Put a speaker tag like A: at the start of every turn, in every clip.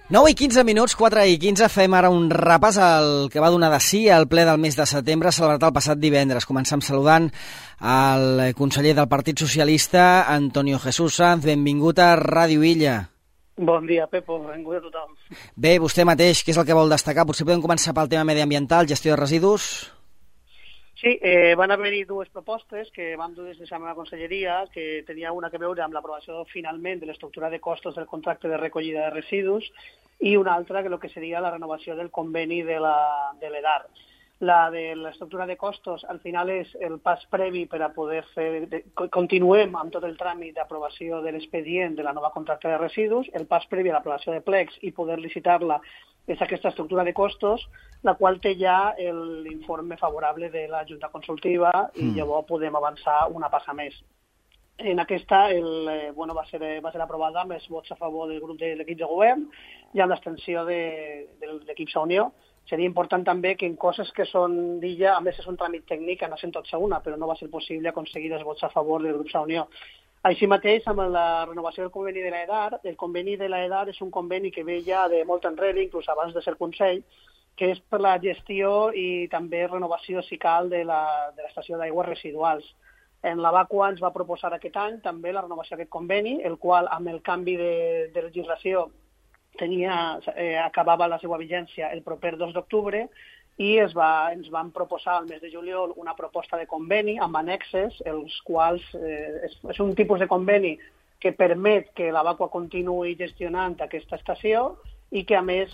A: 9 i 15 minuts, 4 i 15, fem ara un repàs al que va donar de sí al ple del mes de setembre, celebrat el passat divendres. Comencem saludant el conseller del Partit Socialista, Antonio Jesús Sanz. Benvingut a Ràdio Illa.
B: Bon dia, Pepo. Benvingut a tothom.
A: Bé, vostè mateix, què és el que vol destacar? Potser podem començar pel tema mediambiental, gestió de residus?
B: Sí, van haver-hi dues propostes que vam dur des de la meva conselleria, que tenia una que veure amb l'aprovació finalment de l'estructura de costos del contracte de recollida de residus i una altra que el que seria la renovació del conveni de l'EDAR. La de l'estructura de costos al final és el pas previ per a poder fer... Continuem amb tot el tràmit d'aprovació de l'expedient de la nova contracte de residus, el pas previ a l'aprovació de plecs i poder licitar-la és aquesta estructura de costos, la qual té ja l'informe favorable de la Junta Consultiva i llavors podem avançar una passa més. En aquesta va ser aprovada amb els vots a favor del grup de l'equip de govern i amb l'abstenció de l'equip Unió. Seria important també que en coses que són d'Illa, a més és un tràmit tècnic, anessin tots a una, però no va ser possible aconseguir els vots a favor del grup Unió. Així mateix, amb la renovació del conveni de l'EDAR, el conveni de l'EDAR és un conveni que ve ja de molt enrere, inclús abans de ser Consell, que és per la gestió i també renovació, si cal, de l'estació d'aigües residuals. En la Vacua ens va proposar aquest any també la renovació d'aquest conveni, el qual, amb el canvi de legislació, acabava la seva vigència el proper 2 d'octubre i ens van proposar al mes de juliol una proposta de conveni amb annexes, els quals és un tipus de conveni que permet que la Vacua continuï gestionant aquesta estació i que, a més,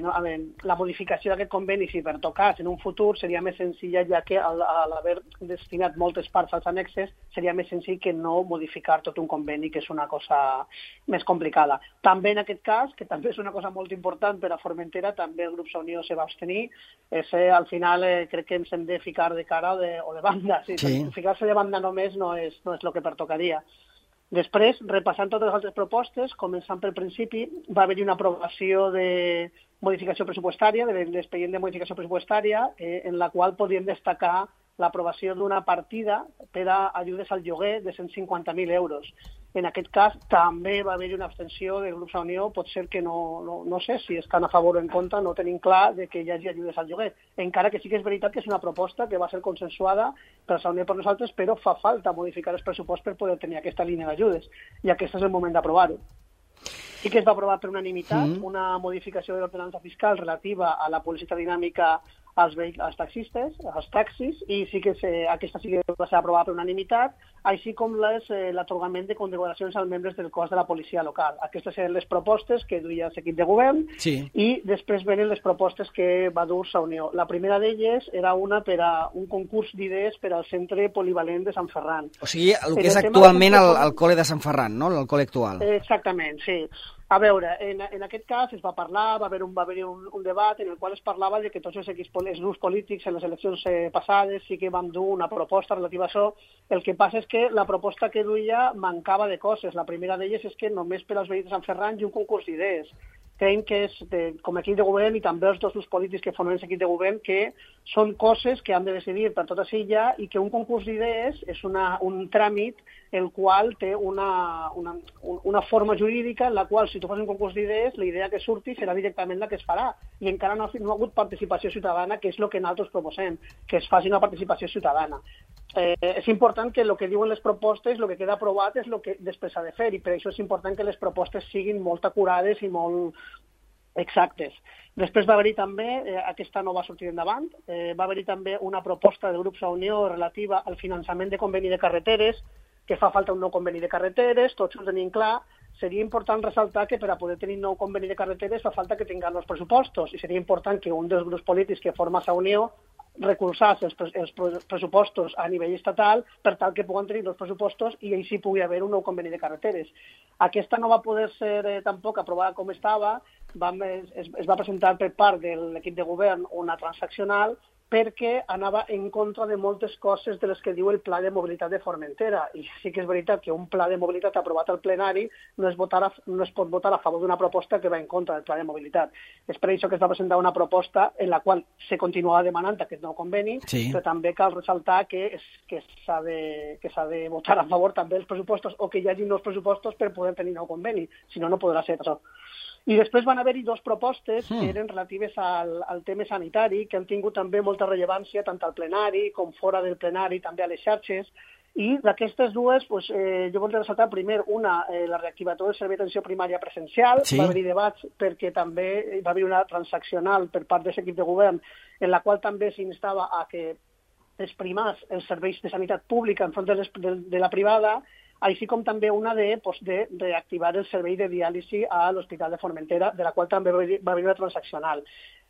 B: la modificació d'aquest conveni, si pertocàs en un futur, seria més senzilla, ja que al haver destinat moltes parts als annexes, seria més senzill que no modificar tot un conveni, que és una cosa més complicada. També en aquest cas, que també és una cosa molt important per a Formentera, també el grup Unió se va abstenir. Al final crec que ens hem de ficar de cara o de banda. Sí. Ficar-se de banda només no és el que pertocaria. Després, repassant totes les altres propostes, començant pel principi, va haver-hi una aprovació de modificació pressupostària, de l'expedient de modificació pressupostària, en la qual podíem destacar l'aprovació d'una partida per a ajudes al lloguer de 150.000 euros. En aquest cas, també va haver-hi una abstenció del grup Unió, pot ser que no sé si estan a favor o en contra, no tenim clar de que hi hagi ajudes al lloguer. Encara que sí que és veritat que és una proposta que va ser consensuada per la Unió i per nosaltres, però fa falta modificar els pressuposts per poder tenir aquesta línia d'ajudes, i aquest és el moment d'aprovar-ho. Sí que es va aprovar per unanimitat una modificació de l'ordenança fiscal relativa a la publicitat dinàmica als taxistes, als taxis, i sí que aquesta sí que va ser aprovada per unanimitat, així com l'atorgament de condecoracions als membres del cos de la policia local. Aquestes eren les propostes que duia l'equip de govern i després venen les propostes que va dur la Unió. La primera d'elles era una per a un concurs d'idees per al centre polivalent de Sant Ferran.
A: O sigui, el que és actualment el col·le de Sant Ferran, no? El col·le actual.
B: Exactament, sí. A veure, en aquest cas es va parlar, va haver un debat en el qual es parlava de que tots els grups polítics en les eleccions passades sí que van dur una proposta relativa a això. El que passa és que la proposta que duia mancava de coses. La primera d'elles és que només per als veïns de Sant Ferran hi ha un concurs d'idees. Creiem que és, com a equip de govern i també els dos grups polítics que formen l'equip de govern, que són coses que han de decidir per tota Silla i que un concurs d'idees és un tràmit el qual té una forma jurídica en la qual, si tu fas un concurs d'idees, la idea que surti serà directament la que es farà. I encara no ha hagut participació ciutadana, que és el que nosaltres proposem, que es faci una participació ciutadana. És important que el que diuen les propostes, el que queda aprovat és el que després s'ha de fer, i per això és important que les propostes siguin molt acurades i molt exactes. Després va haver-hi també, aquesta no va sortir endavant, va haver-hi també una proposta del grup Unió relativa al finançament de conveni de carreteres, que fa falta un nou conveni de carreteres, tots ho tenim clar. Seria important ressaltar que per a poder tenir un nou conveni de carreteres fa falta que tinguem els pressupostos, i seria important que un dels grups polítics que forma la Unió recolzar els pressupostos a nivell estatal per tal que puguen tenir els pressupostos i així pugui haver un nou conveni de carreteres. Aquesta no va poder ser tampoc aprovada com estava, es va presentar per part de l'equip de govern una transaccional perquè anava en contra de moltes coses de les que diu el Pla de Mobilitat de Formentera. I sí que és veritat que un pla de mobilitat aprovat al plenari no es pot votar a favor d'una proposta que va en contra del Pla de Mobilitat. És per això que es va presentar una proposta en la qual se continuava demanant aquest nou conveni, però també cal ressaltar que s'ha de votar a favor també dels pressupostos o que hi hagi nous pressupostos per poder tenir nou conveni, si no, no podrà ser això. I després van haver-hi dues propostes que eren relatives al tema sanitari, que han tingut també molta rellevància tant al plenari com fora del plenari, també a les xarxes. I d'aquestes dues, jo voldria ressaltar primer una, la reactivació del servei d'atenció primària presencial. Sí. Va haver-hi debats perquè també va haver una transaccional per part d'aquest equip de govern en la qual també s'instava a que es primàs els serveis de sanitat pública enfront de la privada, així com també una de reactivar el servei de diàlisi a l'Hospital de Formentera, de la qual també va haver una transaccional.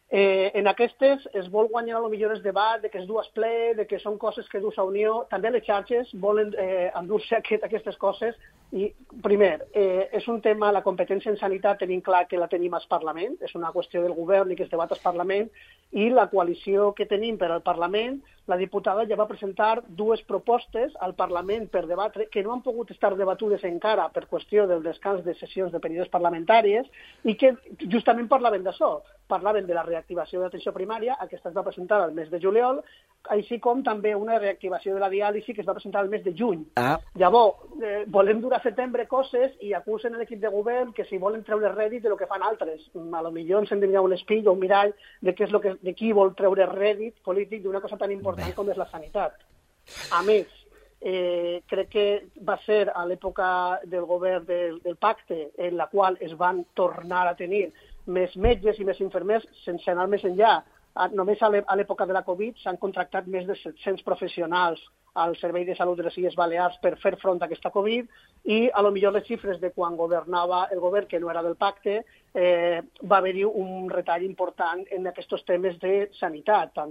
B: En aquestes es vol guanyar potser el debat de que es du a ple, de que són coses que dus a Unió. També les xarxes volen endur-se aquestes coses. I, primer, és un tema, la competència en sanitat tenim clar que la tenim al Parlament, és una qüestió del govern i que es debat al Parlament, i la coalició que tenim per al Parlament, la diputada ja va presentar dues propostes al Parlament per debatre, que no han pogut estar debatudes encara per qüestió del descans de sessions de períodes parlamentàries, i que justament parlaven d'això. Parlaven de la reactivació de l'atenció primària, aquesta es va presentar al mes de juliol, així com també una reactivació de la diàlisi que es va presentar al mes de juny. Llavors, volem dur a setembre coses i acusen l'equip de govern que si volen treure rèdit de lo que fan altres. A lo millor ens hem de mirar un espill o un mirall de què és de qui vol treure rèdit polític d'una cosa tan important com és la sanitat. A més, crec que va ser a l'època del govern del pacte en la qual es van tornar a tenir més metges i més infermers sense anar més enllà. Només a l'època de la Covid s'han contractat més de 700 professionals al Servei de Salut de les Illes Balears per fer front a aquesta Covid i a lo millor les xifres de quan governava el govern, que no era del pacte, va haver-hi un retall important en aquests temes de sanitat, tant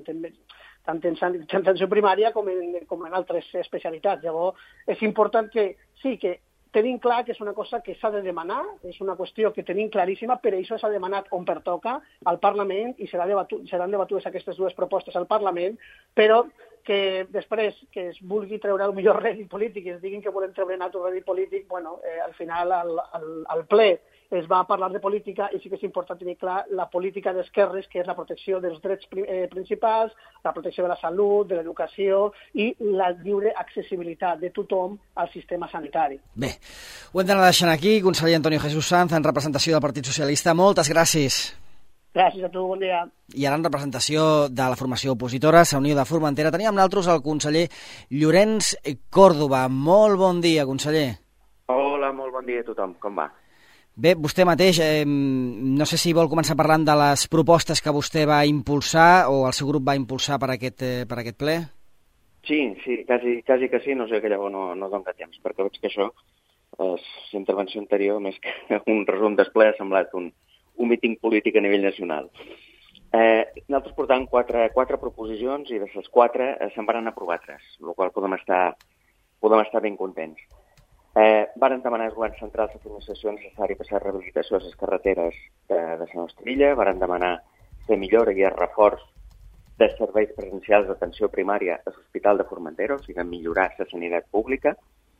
B: en atenció primària com en altres especialitats. Llavors, és important que sí, que tenim clar que és una cosa que s'ha de demanar, és una qüestió que tenim claríssima, per això s'ha demanat on pertoca al Parlament i seran debatudes aquestes dues propostes al Parlament, però que després que es vulgui treure el millor rèdit polític i es diguin que volen treure un altre rèdit polític, al final al ple es va parlar de política i sí que és important tenir clar la política d'esquerres, que és la protecció dels drets principals, la protecció de la salut, de l'educació i la lliure accessibilitat de tothom al sistema sanitari.
A: Bé, ho hem d'anar deixant aquí. Conseller Antonio Jesús Sanz, en representació del Partit Socialista, moltes gràcies.
B: Gràcies a tu, bon dia.
A: I ara en representació de la formació opositora, la Unió de Formentera, teníem amb nosaltres el conseller Llorenç Còrdova. Molt bon dia, conseller.
C: Hola, molt bon dia a tothom. Com va?
A: Bé, vostè mateix, no sé si vol començar parlant de les propostes que vostè va impulsar o el seu grup va impulsar per aquest ple?
C: Sí, quasi que sí, no sé que llavors no dona temps, perquè veig que això és intervenció anterior, més que un resum del ple, ha semblat un míting polític a nivell nacional. Nosaltres portàvem quatre proposicions i de les quatre se'n van aprovar 3, amb la qual podem estar ben contents. Varen demanar al govern central la finançació necessària per la rehabilitació de les carreteres de la nostra illa, varen demanar la millora i el reforç dels serveis presencials d'atenció primària a l'Hospital de Formentera, o sigui, millorar la sanitat pública.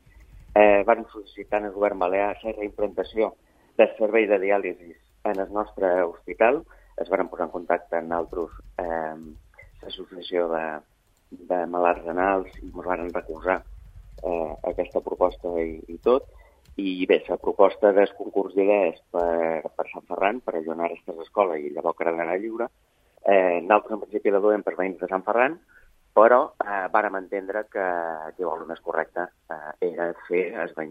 C: Varen sol·licitar al govern balear la reimplantació del servei de diàlisi en el nostre hospital. Es varen posar en contacte amb nosaltres, l'associació de malalts renals, i ens varen recolzar aquesta proposta i tot. I bé, la proposta del concurs d'idees per Sant Ferran, per allunyar aquestes escoles i llavors quedarà lliure, nosaltres en principi la duem per veïns de Sant Ferran, però vàrem entendre que el més correcte era fer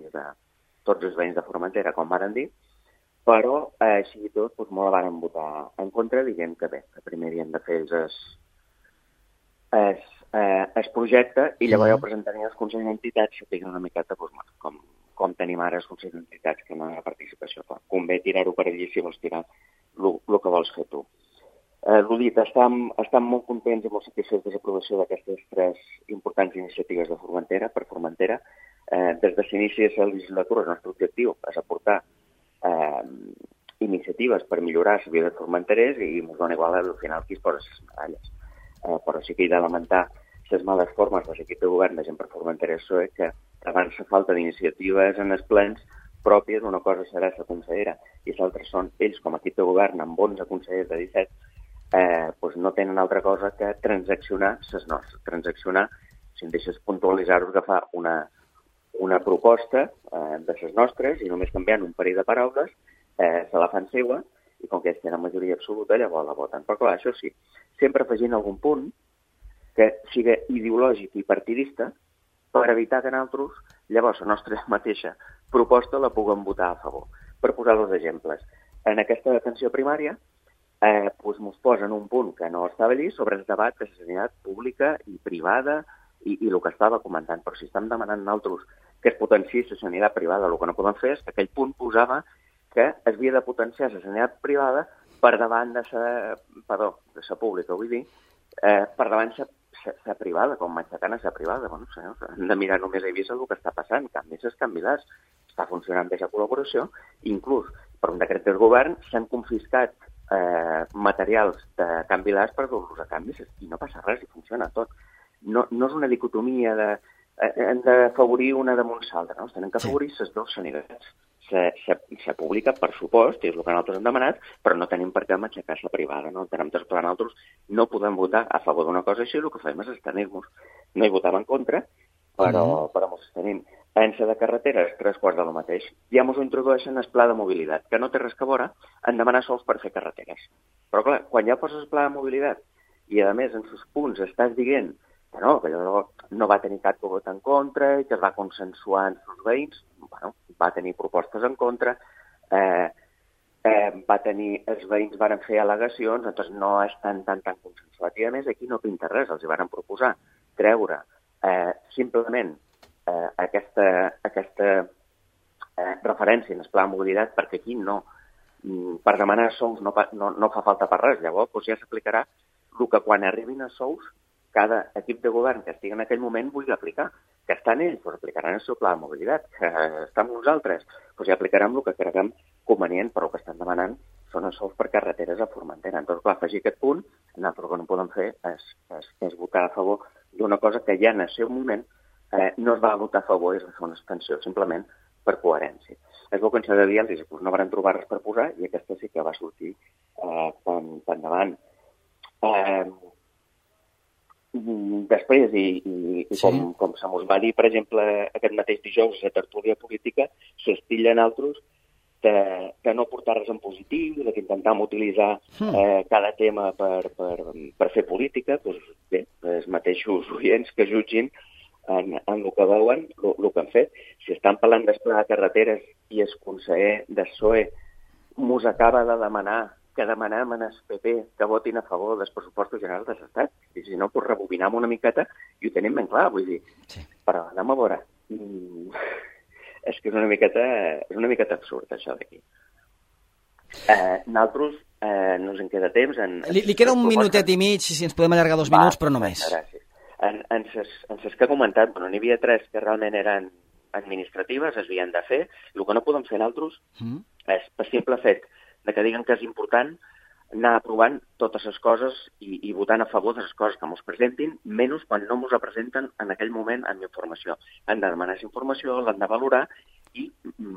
C: tots els veïns de Formentera, com varen dir, però així i tot molt la vàrem votar en contra, dient que bé, que primer havíem de fer el projecte i llavors ja ho presentarien als Consells d'Entitats i una miqueta com tenim ara els Consells d'Entitats, que no hi ha participació. Convé tirar-ho per allí si vols tirar el que vols fer tu. L'ho dit, estem molt contents i molt satisfets de l'aprovació d'aquestes 3 importants iniciatives de Formentera, per Formentera. Des de l'inici de la legislatura el nostre objectiu és aportar iniciatives per millorar la vida de formenterers i ens dona igual al final qui es posa les medalles. Però sí que he de lamentar les males formes de l'equip de govern de gent per Formentera PSOE, que abans la falta d'iniciatives en els plens pròpies, una cosa serà la consellera i l'altra són ells com a equip de govern amb 11 consellers de 17, no tenen altra cosa que transaccionar les nostres. Transaccionar, si em deixes puntualitzar-ho, agafar una proposta de les nostres i només canviant un parell de paraules se la fan seua i com que ells tenen majoria absoluta, llavors la voten. Però clar, això sí, sempre afegint algun punt que sigui ideològic i partidista per evitar que nosaltres, llavors, la nostra mateixa proposta la puguem votar a favor. Per posar dos exemples. En aquesta atenció primària, ens posen un punt que no estava allí sobre el debat de sanitat pública i privada i el que estava comentant. Però si estem demanant nosaltres que es potenciï la sanitat privada, el que no podem fer és que aquell punt posava que es havia de potenciar la sanitat privada per davant de la pública, vull dir, per davant la privada, com m'aixecant a la privada. Bueno, senyors, hem de mirar només a Eivissa el que està passant, canvis els canvilars, està funcionant bé la col·laboració, inclús per un decret del govern s'han confiscat materials de canvilars per dur-los a canvis i no passa res i funciona tot. No és una dicotomia de hem d'afavorir una damunt l'altra, no? Tenen que afavorir les dues sanitats. Se publica, per supost, és el que nosaltres hem demanat, però no tenim per què matxacar la privada, no? Tenim per nosaltres no podem votar a favor d'una cosa així, el que fem és abstenir-nos. No hi votàvem en contra, però ens abstenim. En la de carreteres, 3/4 del mateix. Ja ens ho introdueixen el pla de mobilitat, que no té res a veure en demanar sols per fer carreteres. Però clar, quan ja poses el pla de mobilitat i a més en els punts estàs dient que allò no va tenir cap vot en contra i que es va consensuar amb els veïns, va tenir propostes en contra, els veïns van fer al·legacions, doncs no és tan consensuat. I a més aquí no pinta res, els hi van proposar treure simplement aquesta referència en el pla de mobilitat, perquè aquí no, per demanar sous no fa falta per res. Llavors ja s'aplicarà el que quan arribin els sous cada equip de govern que estigui en aquell moment vulgui aplicar. Que estan ells, doncs aplicaran el seu pla de mobilitat. Que estan nosaltres, doncs ja aplicarem el que creguem convenient, però el que estan demanant són els sous per carreteres a Formentera. Doncs clar, afegir aquest punt, nosaltres el que no podem fer és votar a favor d'una cosa que ja en el seu moment no es va votar a favor i es va fer una extensió, simplement per coherència. És bo que en cada dia els discurs no van trobar res per posar i aquesta sí que va sortir per endavant. Després, com se mos va dir, per exemple, aquest mateix dijous a la tertúlia política, s'estilla en altres de no portar res en positiu, d'intentar utilitzar cada tema per fer política. Doncs bé, els mateixos oients que jutgin en el que veuen, el que han fet. Si estan parlant del pla de carreteres i el conseller del PSOE mos acaba de demanar que demanem en el PP que votin a favor dels pressupostos generals de l'Estat. I si no, doncs rebobinem una miqueta i ho tenim ben clar, vull dir. Sí. Però anem a veure. És que és una miqueta absurd, això d'aquí. Nosaltres no ens en queda temps.
B: Li queda un minutet i mig, si ens podem allargar 2 minuts, però no més.
C: Gràcies. En les que he comentat, n'hi havia 3 que realment eren administratives, es havien de fer. El que no podem fer nosaltres és, per simple fet de que diguen que és important anar aprovant totes les coses i votant a favor de les coses que ens presentin, menys quan no ens presenten en aquell moment amb informació. Han de demanar informació, l'han de valorar i,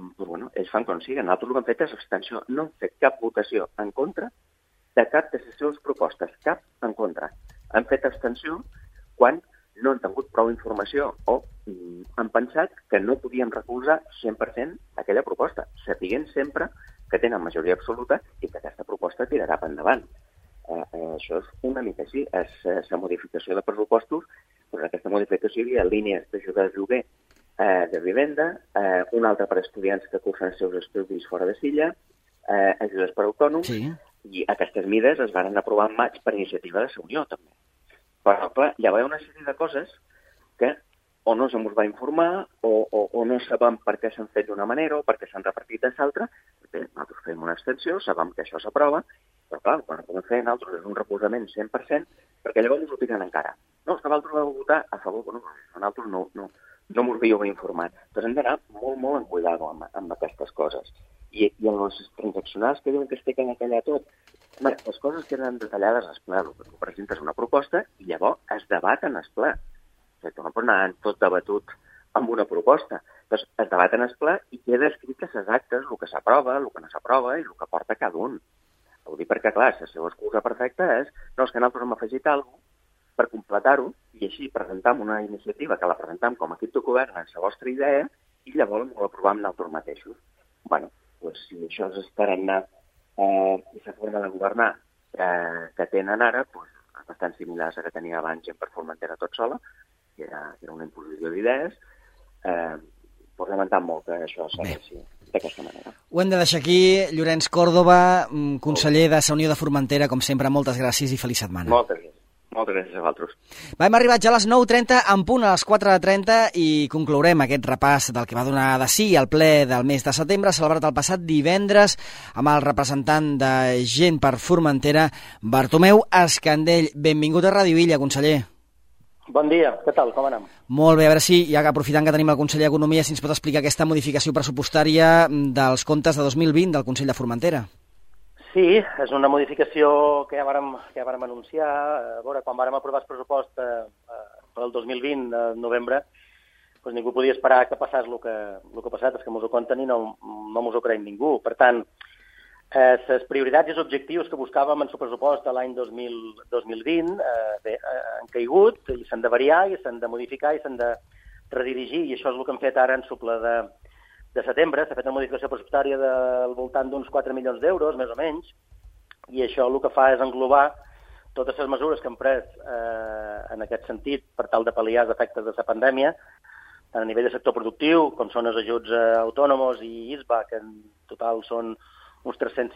C: ells fan com sigui. Nosaltres el que hem fet és abstenció. No hem fet cap votació en contra de cap de les seves propostes, cap en contra. Han fet abstenció quan no han tingut prou informació o han pensat que no podien recolzar 100% aquella proposta, sapiguent sempre que tenen majoria absoluta i que aquesta proposta tirarà per endavant. Això és una mica així. És la modificació de pressupostos, doncs aquesta modificació hi ha línies d'ajuda de lloguer de vivenda, una altra per a estudiants que cursen els seus estudis fora de Silla, ajudes per autònoms, i aquestes mides es van aprovar en maig per iniciativa de la Unió, també. Però, clar, hi ha una sèrie de coses que o no se'ns va informar o no sabem per què s'han fet d'una manera o per què s'han repartit de l'altra. Nosaltres fem una extensió, sabem que això s'aprova, però clar, quan ho podem fer nosaltres és un recolzament 100%, perquè llavors ens ho tiren encara. No, és que vosaltres vau votar a favor, nosaltres no ens havíeu informat. Doncs hem d'anar molt en cuidado amb aquestes coses. I en els transaccionals que diuen que es tequen a callar tot, les coses queden detallades al ple, el que presentes una proposta i llavors es debaten al ple. Que no pot anar tot debatut amb una proposta. Doncs es debaten al ple i queda escrit les actes, el que s'aprova, el que no s'aprova i el que porta cada un. Ho dic perquè, clar, la seva excusa perfecta és no, és que nosaltres hem afegit alguna cosa per completar-ho i així presentam una iniciativa que la presentam com a equip de govern en la vostra idea i llavors ho aprovem nosaltres mateixos. Bé, doncs si això és estar anar i la forma de governar que tenen ara és bastant similar a la que tenia abans gent per Formentera tot sola, que era una imposició d'idees. Lamentant molt que això segueixi d'aquesta manera.
A: Ho hem de deixar aquí. Llorenç Còrdova, conseller de la Unió de Formentera, com sempre, moltes gràcies i feliç setmana.
C: Moltes gràcies a vosaltres.
A: Hem arribat ja a les 9:30, en punt a les 4:30, i conclourem aquest repàs del que va donar de si al ple del mes de setembre, celebrat el passat divendres amb el representant de Gent per Formentera, Bartomeu Escandell. Benvingut a Ràdio Illa, conseller.
D: Bon dia, què tal, com anem?
A: Molt bé, a veure si, ja que aprofitant que tenim el conseller d'Economia, si ens pot explicar aquesta modificació pressupostària dels comptes de 2020 del Consell de Formentera.
D: Sí, és una modificació que ja vàrem anunciar. A veure, quan vàrem aprovar el pressupost per al 2020, a novembre, doncs ningú podia esperar que passés el que ha passat, és que mos ho conten i no mos ho creiem ningú. Per tant, les prioritats i els objectius que buscàvem en el pressupost de l'any 2020 han caigut i s'han de variar i s'han de modificar i s'han de redirigir, i això és el que hem fet ara en el ple de setembre. S'ha fet una modificació pressupostària del voltant d'uns 4 milions d'euros, més o menys, i això el que fa és englobar totes les mesures que hem pres en aquest sentit per tal de pal·liar els efectes de la pandèmia, tant a nivell de sector productiu, com són els ajuts a autònoms i ISBA, que en total són uns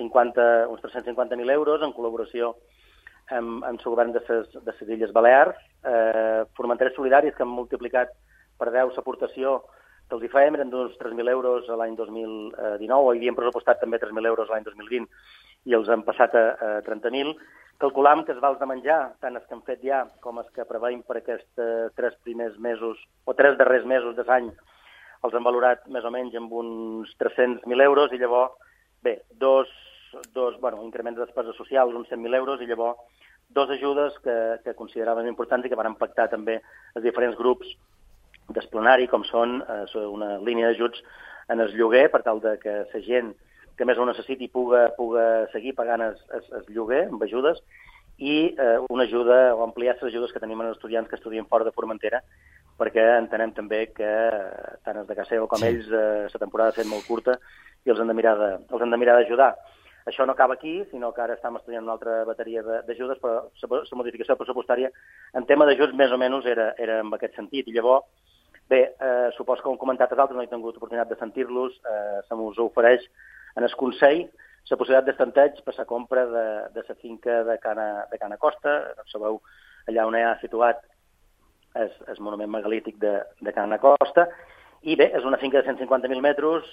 D: 350.000 euros, en col·laboració amb el govern de les Illes Balears. Formenteres Solidaris, que han multiplicat per 10 l'aportació que els hi fèiem, eren d'uns 3.000 euros l'any 2019, hi havíem pressupostat també 3.000 euros l'any 2020, i els han passat a 30.000. Calculam que els vals de menjar, tant els que hem fet ja com els que preveiem per aquests 3 primers mesos, o 3 darrers mesos de l'any, els han valorat més o menys amb uns 300.000 euros, i llavors, bé, dos increments de despeses socials, uns 100.000 euros, i llavors dos ajudes que consideraven importants i que van pactar també els diferents grups d'esplanari, com són una línia d'ajuts en el lloguer, per tal de que la gent que més ho necessiti puga seguir pagant el lloguer amb ajudes, i una ajuda, o ampliar les ajudes que tenim als estudiants que estudien fora de Formentera, perquè entenem també que tant els de casa seva com ells la temporada ha estat molt curta i els han de mirar d'ajudar. Això no acaba aquí, sinó que ara estem estudiant una altra bateria d'ajudes, però la modificació pressupostària en tema d'ajuts més o menys era en aquest sentit. I llavors, bé, supos que ho han comentat els altres, no he tingut oportunitat de sentir-los, se m'us ofereix en el Consell la possibilitat d'estanteig per la compra de la finca de Cana Costa. Sabeu, allà on hi ha situat el monument megalític de Cana Costa. I bé, és una finca de 150.000 metres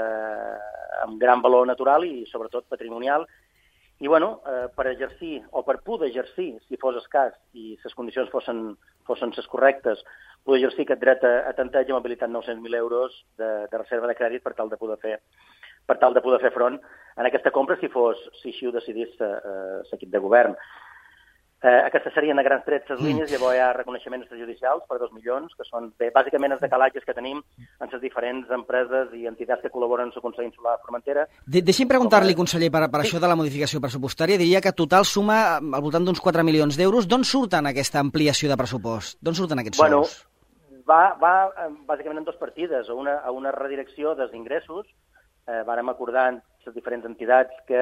D: amb gran valor natural i sobretot patrimonial. I bueno, per exercir, o per poder exercir, si fos escàs i les condicions fossin les correctes, poder exercir aquest dret a tanteig, hem habilitat 900.000 euros de reserva de crèdit per tal de poder fer front en aquesta compra, si així ho decidís l'equip de govern. Aquestes serien a grans trets les línies. Llavors hi ha reconeixements judicials per 2 milions, que són bàsicament els decalatges que tenim en les diferents empreses i entitats que col·laboren amb el Consell Insular de Formentera.
A: Deixi'm preguntar-li, conseller, per això de la modificació pressupostària. Diria que total suma al voltant d'uns 4 milions d'euros. D'on surten aquesta ampliació de pressupost? D'on surten aquests sous?
D: Va bàsicament en 2 partides. A una redirecció dels ingressos. Vàrem acordar amb les diferents entitats que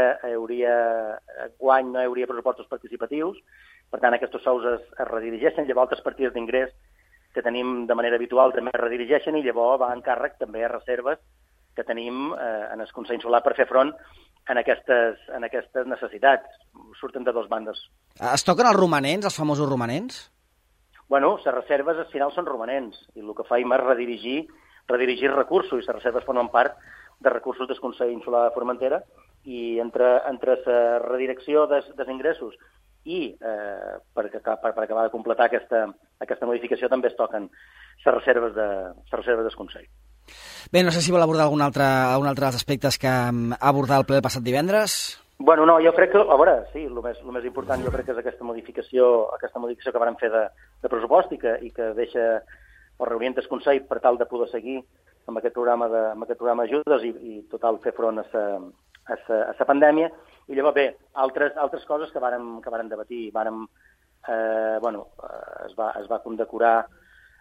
D: guany no hi hauria pressupostos participatius, per tant aquests sous es redirigeixen, llavors altres partides d'ingrés que tenim de manera habitual també es redirigeixen, i llavors va en càrrec també a reserves que tenim en el Consell Insular per fer front en aquestes necessitats. Surten de 2 bandes.
A: Es toquen els romanents, els famosos romanents?
D: Bueno, les reserves al final són romanents, i el que faim és redirigir recursos, i les reserves formen part de recursos del Consell Insular de Formentera, i entre la redirecció dels ingressos i per acabar de completar aquesta modificació també es toquen les reserves del Consell.
A: Bé, no sé si vol abordar algun altre dels aspectes que abordar el ple el passat divendres.
D: Bueno, no, jo crec que, a veure, sí, el més important jo crec que és aquesta modificació que vam fer de pressupost i que deixa o reorienta el Consell per tal de poder seguir amb aquest programa d'ajudes i total fer front a la pandèmia. I llavors, bé, altres coses que vàrem debatir. Es va condecorar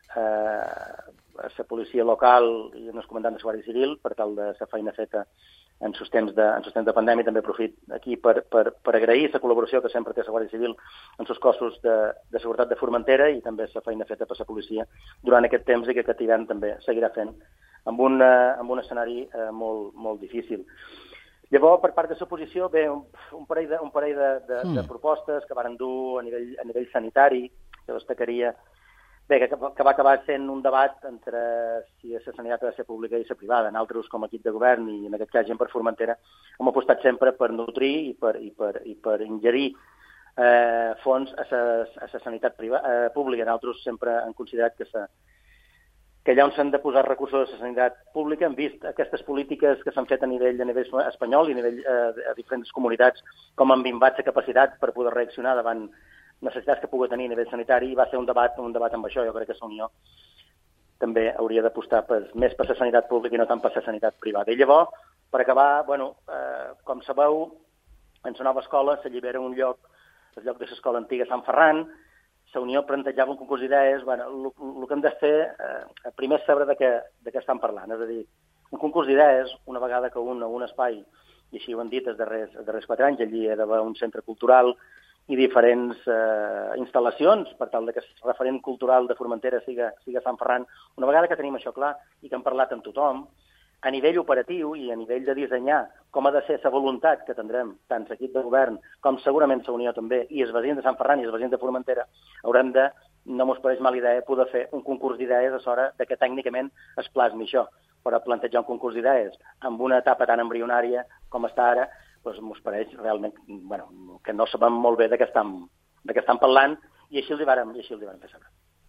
D: a la policia local i als comandants de Guàrdia Civil per tal de la feina feta en els temps de pandèmia. També aprofit aquí per agrair la col·laboració que sempre té la Guàrdia Civil en els cossos de seguretat de Formentera i també la feina feta per la policia durant aquest temps i que aquest hivern també seguirà fent amb un escenari molt difícil. Llavors, per part de l'oposició, ve un parell de propostes que varen dur a nivell sanitari, que destacaria. Bé, que va acabar sent un debat entre si la sanitat ha de ser pública i la privada. Nosaltres, com a equip de govern, i en aquest cas gent per Formentera, hem apostat sempre per nutrir i per ingerir fons a la sanitat pública. Nosaltres sempre hem considerat que allà on s'han de posar recursos a la sanitat pública hem vist aquestes polítiques que s'han fet a nivell espanyol i a nivell a diferents comunitats com han minvat la capacitat per poder reaccionar davant necessitats que pugui tenir a nivell sanitari, i va ser un debat amb això. Jo crec que la Unió també hauria d'apostar més per la sanitat pública i no tant per la sanitat privada. I llavors, per acabar, com sabeu, en la nova escola s'allibera un lloc, el lloc de l'escola antiga Sant Ferran. La Unió plantejava un concurs d'idees. El que hem de fer primer és saber de què estan parlant. És a dir, un concurs d'idees, una vegada que un espai, i així ho han dit els darrers 4 anys, allí hi ha d'haver un centre cultural i diferents instal·lacions per tal que el referent cultural de Formentera siga Sant Ferran. Una vegada que tenim això clar i que hem parlat amb tothom, a nivell operatiu i a nivell de dissenyar com ha de ser la voluntat que tindrem tant l'equip de govern com segurament la Unió també i els veïns de Sant Ferran i els veïns de Formentera, haurem de, no mos pareix mala idea, poder fer un concurs d'idees a l'hora que tècnicament es plasmi això. Per plantejar un concurs d'idees amb una etapa tan embrionària com està ara, doncs mos pareix realment que no sabem molt bé de què estan parlant, i així els hi vàrem fer saber.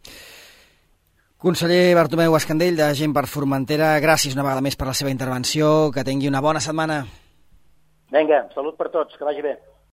A: Conseller Bartomeu Escandell, de Gent per Formentera, gràcies una vegada més per la seva intervenció. Que tingui una bona setmana.
D: Vinga, salut per tots, que vagi bé.